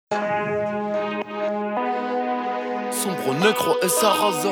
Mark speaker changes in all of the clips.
Speaker 1: Sombre négro et Sarrasin.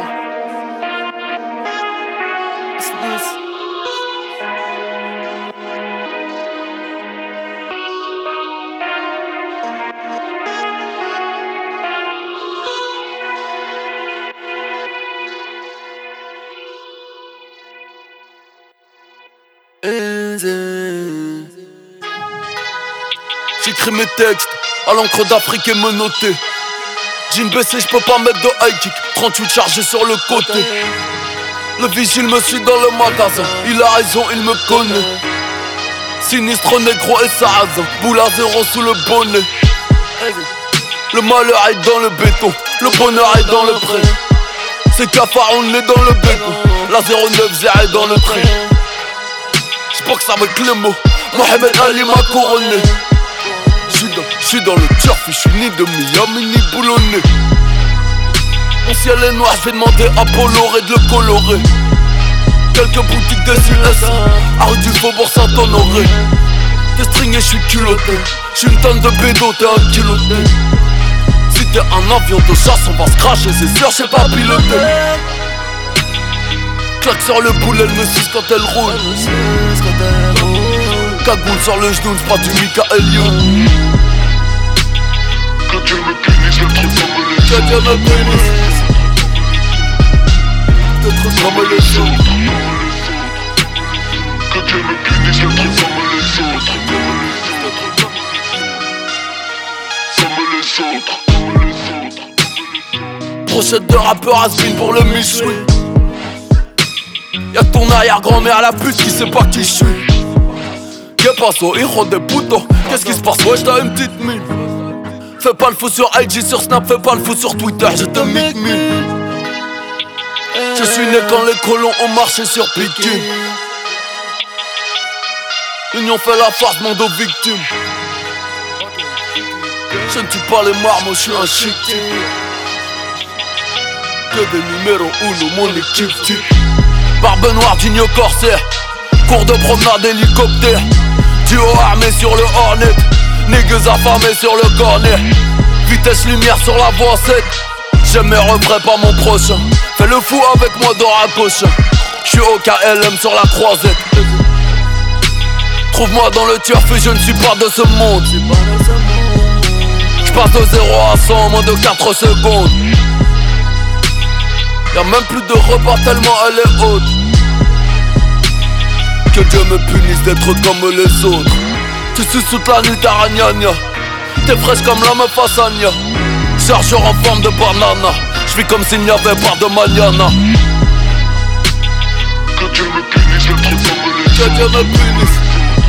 Speaker 1: J'écris mes textes à l'encre d'Afrique et menotté. Jean baissé, j'peux pas mettre de high kick. 38 chargés sur le côté. Le vigile me suit dans le magasin. Il a raison, il me connaît. Sinistre négro et Sarrasin. Boule à zéro sous le bonnet. Le malheur est dans le béton. Le bonheur est dans le pré. C'est cafard, on est dans le béton. La 09 est dans le train. J'boxe avec les mots. Mohamed Ali m'a couronné. J'suis dans le turf, j'suis ni de Miami ni boulonné. Mon ciel est noir, j'vais demander à Bolloré de le colorer. Quelques boutiques de CSS, à rue du Faubourg Saint-Honoré. T'es stringé, j'suis culotté. J'suis une tonne de bédo, t'es un culotté. Si t'es un avion de chasse, on va se cracher, c'est sûr, j'sais pas piloter. Claque sur le boule, elle me suce quand elle roule. Cagoule sur le genou, j'prends du Michael Youn.
Speaker 2: Que Dieu me punisse, le truc comme les
Speaker 1: Que Dieu me punisse, le truc comme les autres.
Speaker 2: Que Dieu me punisse, le truc comme les autres. Comme les autres.
Speaker 1: Brochette de rappeur has-been pour le Michoui. Y'a ton arrière-grand-mère la pute qui sait pas qui je suis. Que passo, hijo de puto. Qu'est-ce qui se passe? Ouais, j't'ai une petite mine. Fais pas le fou sur IG, sur Snap, fais pas le fou sur Twitter, je te mic mille. Je suis né quand les colons ont marché sur Pékin. L'union fait la farce, monde aux victimes. Je ne tue pas les marmots, je suis un chic type. Que des numéros uno, mon équipe type. Barbe noire, digne corsaire. Cours de promenade, hélicoptère. Duo armé sur le Hornet. Niggas affamés sur le cornet. Vitesse lumière sur la voie 7. J'aime mes refrains, pas mon prochain. Fais le fou avec moi dans la gauche. J'suis au KLM sur la croisette. Trouve-moi dans le turf et je ne suis pas de ce monde. J'passe de 0 à 100 en moins de 4 secondes. Y'a même plus de repas tellement elle est haute. Que Dieu me punisse d'être comme les autres. Tu suces toute la nuit ta ragnagna. T'es fraîche comme la meuf à Sanya. Chargeur en forme de banana. J'vis comme s'il n'y avait pas de mañana.
Speaker 2: Que Dieu me punisse, le truc comme les autres.
Speaker 1: Que Dieu me punisse,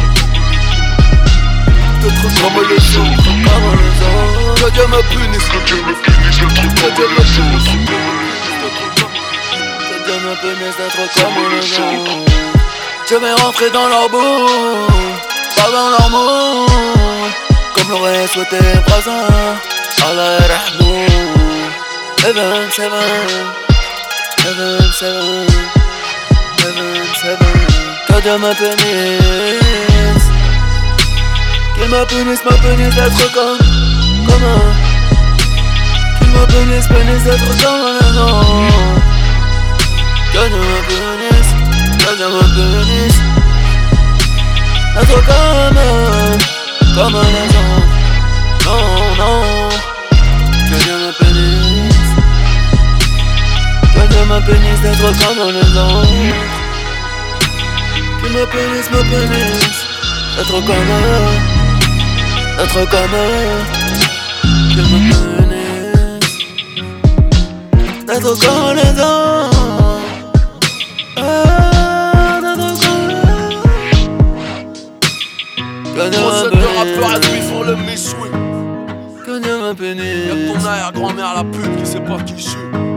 Speaker 1: le truc comme les autres. Que Dieu me punisse,
Speaker 2: Que Dieu me punisse, le truc
Speaker 1: que Dieu
Speaker 2: comme
Speaker 1: me
Speaker 2: les
Speaker 1: punisse.
Speaker 2: autres.
Speaker 1: Que Dieu me punisse d'être comme les autres. Je vais rentrer dans leur boue, pas dans leur monde. Comme l'aurait souhaité Brazza, Allah Rahmou. Heaven, seven, heaven, seven, heaven, seven. Que Dieu me punisse, qu'il me punisse d'être comme un. Qu'il me punisse d'être comme un autre. Que Dieu me punisse, que Dieu me punisse d'être comme les autres. Non, non. Que Dieu me punisse, que Dieu me punisse d'être comme les autres. Qu'il me punisse d'être comme eux, d'être comme eux. Qu'il me punisse d'être comme les autres. Que Dieu me punisse, pour le Michoui. Que Dieu me punisse. Y'a ton arrière-grand-mère la pute qui sait pas qui je suis.